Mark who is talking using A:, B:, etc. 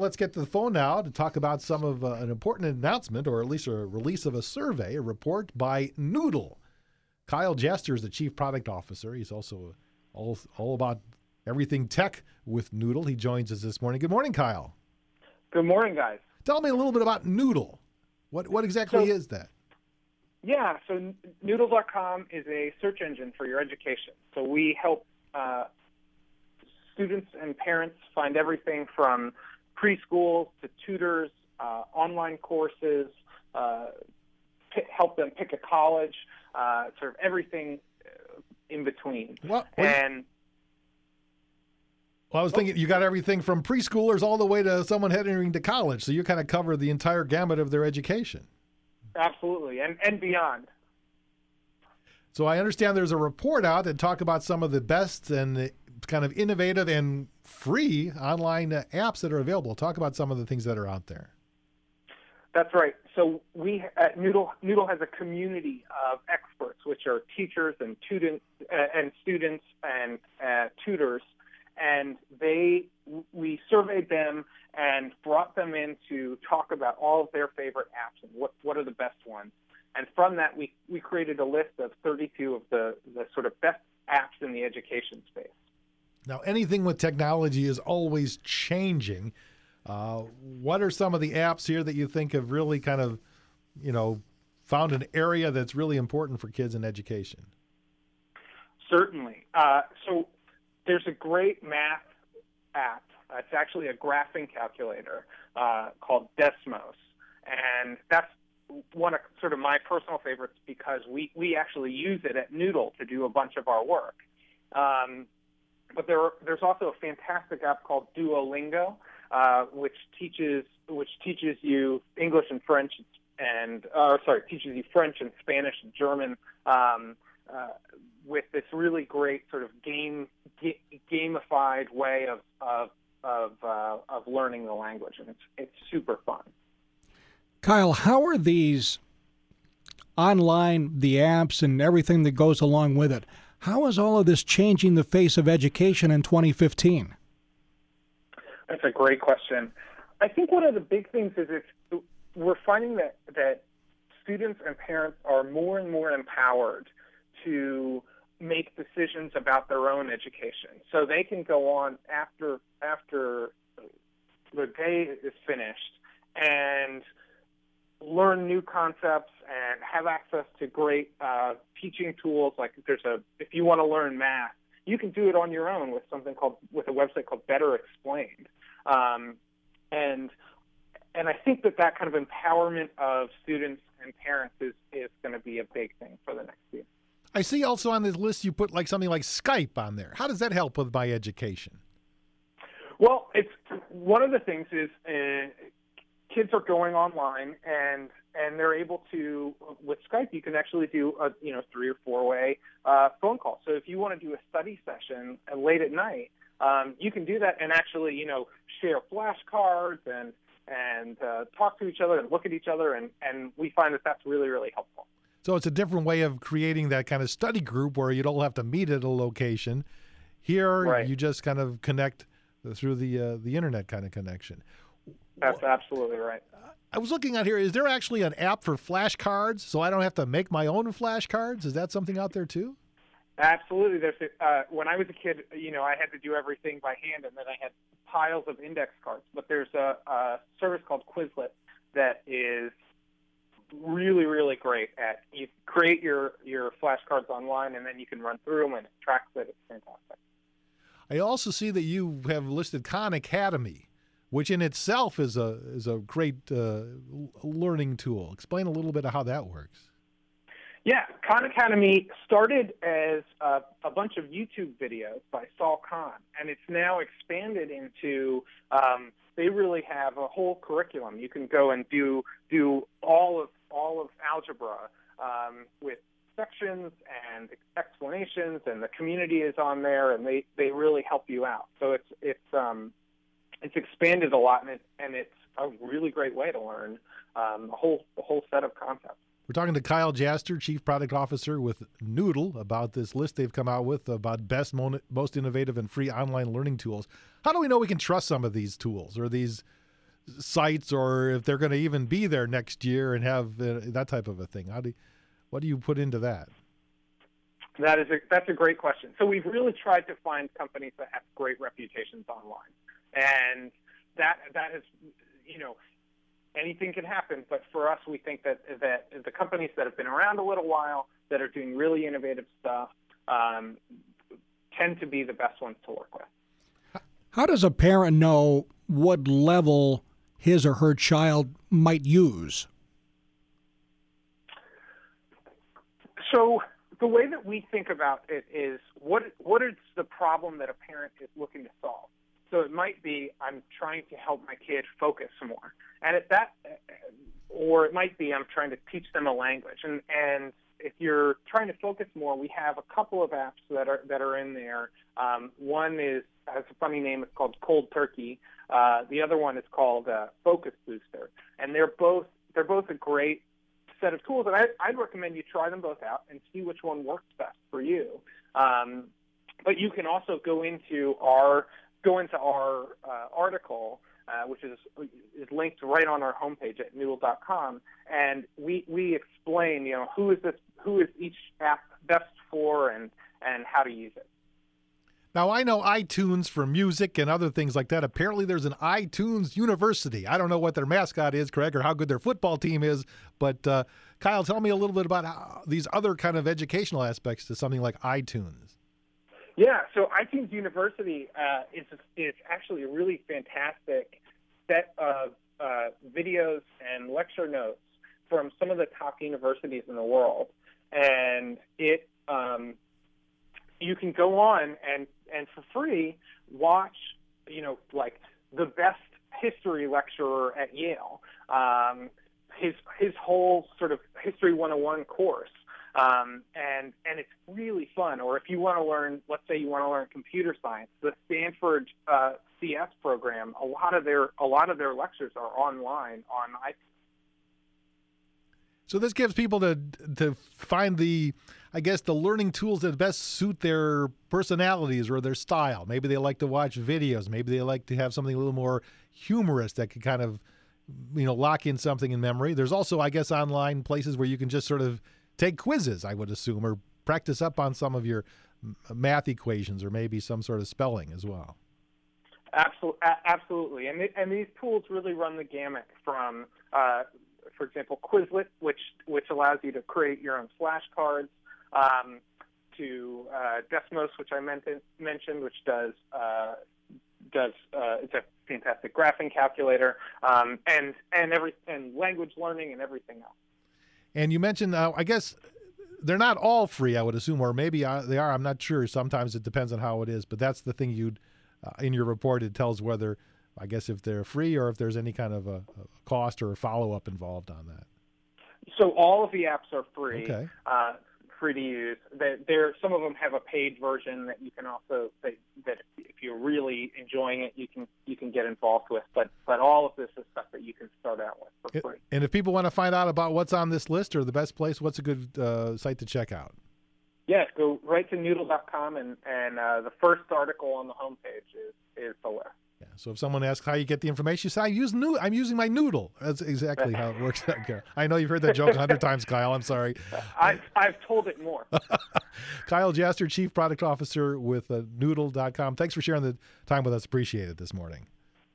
A: let's get to the phone now to talk about some of an important announcement, or at least a release of a survey, a report by Noodle. Kyle Jester is the Chief Product Officer. He's also all about everything tech with Noodle. He joins us this morning. Good morning, Kyle.
B: Good morning, guys.
A: Tell me a little bit about Noodle. What exactly is that?
B: Yeah, so Noodle.com is a search engine for your education. So we help students and parents find everything from preschool to tutors, online courses, help them pick a college, sort of everything in between.
A: I was thinking you got everything from preschoolers all the way to someone heading to college, so you kind of cover the entire gamut of their education.
B: Absolutely, and beyond.
A: So I understand there's a report out that talk about some of the best and kind of innovative and free online apps that are available. Talk about some of the things that are out there.
B: That's right. So we at Noodle has a community of experts, which are teachers and students and tutors, and we surveyed them and brought them in to talk about all of their favorite apps and what are the best ones. And from that, we created a list of 32 of the sort of best apps in the education space.
A: Now, anything with technology is always changing. What are some of the apps here that you think have really kind of, found an area that's really important for kids in education?
B: Certainly. So there's a great math app. It's actually a graphing calculator called Desmos. And that's one of sort of my personal favorites because we actually use it at Noodle to do a bunch of our work. But there's also a fantastic app called Duolingo, which teaches you English and French teaches you French and Spanish and German with this really great sort of gamified way of learning the language, and it's super fun.
C: Kyle, how are these online, the apps and everything that goes along with it, how is all of this changing the face of education in 2015?
B: That's a great question. I think one of the big things is we're finding that students and parents are more and more empowered to make decisions about their own education. So they can go on after the day is finished and learn new concepts and have access to great teaching tools. Like if you want to learn math, you can do it on your own with a website called Better Explained. And I think that kind of empowerment of students and parents is going to be a big thing for the next year.
A: I see also on this list you put something like Skype on there. How does that help with my education?
B: Well, it's one of the things is kids are going online and they're able to, with Skype, you can actually do a 3 or 4 way phone call. So if you want to do a study session late at night, you can do that and actually share flashcards and talk to each other and look at each other, and we find that that's really, really helpful.
A: So it's a different way of creating that kind of study group where you don't have to meet at a location. Here, right. You just kind of connect through the internet kind of connection.
B: That's absolutely right.
A: I was looking out here. Is there actually an app for flashcards so I don't have to make my own flashcards? Is that something out there too?
B: Absolutely. When I was a kid, I had to do everything by hand, and then I had piles of index cards. But there's a service called Quizlet that is really, really great at you create your flashcards online, and then you can run through them, and it tracks it. It's fantastic.
A: I also see that you have listed Khan Academy, which in itself is a great learning tool. Explain a little bit of how that works.
B: Yeah, Khan Academy started as a bunch of YouTube videos by Saul Khan, and it's now expanded into they really have a whole curriculum. You can go and do all of algebra with sections and explanations, and the community is on there, and they really help you out. So it's expanded a lot, and it's a really great way to learn a whole set of concepts.
A: We're talking to Kyle Jester, Chief Product Officer with Noodle, about this list they've come out with about best, most innovative, and free online learning tools. How do we know we can trust some of these tools or these sites or if they're going to even be there next year and have that type of a thing. What do you put into that?
B: That's a great question. So we've really tried to find companies that have great reputations online, and that is, anything can happen. But for us, we think that the companies that have been around a little while, that are doing really innovative stuff, tend to be the best ones to work with.
C: How does a parent know what level his or her child might use?
B: So the way that we think about it is what is the problem that a parent is looking to solve? So it might be, I'm trying to help my kid focus more. And or it might be, I'm trying to teach them a language. And if you're trying to focus more, we have a couple of apps that are in there. One has a funny name. It's called Cold Turkey. The other one is called Focus Booster. And they're both a great set of tools, and I'd recommend you try them both out and see which one works best for you. But you can also go into our article, which is linked right on our homepage at Noodle.com, and we explain, who is each app best for and how to use it.
A: Now, I know iTunes for music and other things like that. Apparently, there's an iTunes University. I don't know what their mascot is, Craig, or how good their football team is. But, Kyle, tell me a little bit about these other kind of educational aspects to something like iTunes.
B: Yeah, so iTunes University is actually a really fantastic set of videos and lecture notes from some of the top universities in the world. And you can go on and for free watch, like the best history lecturer at Yale, his whole sort of History 101 course. And it's really fun. Or if you want to learn, let's say you want to learn computer science, the Stanford CS program, a lot of their lectures are online on iTunes.
A: So this gives people to find the learning tools that best suit their personalities or their style. Maybe they like to watch videos. Maybe they like to have something a little more humorous that can kind of, lock in something in memory. There's also, I guess, online places where you can just sort of take quizzes, I would assume, or practice up on some of your math equations or maybe some sort of spelling as well.
B: Absolutely. And these tools really run the gamut from, for example, Quizlet, which allows you to create your own flashcards, to Desmos, which I mentioned, which does it's a fantastic graphing calculator, and language learning and everything else.
A: And you mentioned, I guess they're not all free, I would assume, or maybe they are. I'm not sure. Sometimes it depends on how it is. But that's the thing in your report, it tells whether, I guess, if they're free or if there's any kind of a cost or a follow-up involved on that.
B: So all of the apps are free,
A: okay.
B: Free to use. Some of them have a paid version that you can also, that if you're really enjoying it, you can get involved with. But all of this is stuff that you can start out with for free.
A: And if people want to find out about what's on this list or the best place, what's a good site to check out?
B: Yes, go right to Noodle.com, and the first article on the homepage is the list.
A: Yeah, so if someone asks how you get the information, you say, I'm using my Noodle. That's exactly how it works. I know you've heard that joke 100 times, Kyle. I'm sorry.
B: I've told it more.
A: Kyle Jaster, Chief Product Officer with Noodle.com. Thanks for sharing the time with us. Appreciate it this morning.